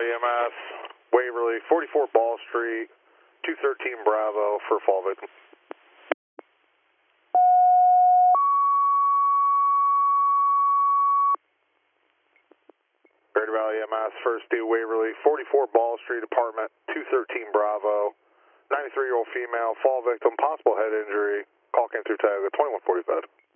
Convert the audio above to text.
Valley EMS, Waverly, 44 Ball Street, 213 Bravo for fall victim. Greater Valley EMS, first due Waverly, 44 Ball Street, apartment 213 Bravo, 93-year-old female, fall victim, possible head injury. Call came through tag at 2145.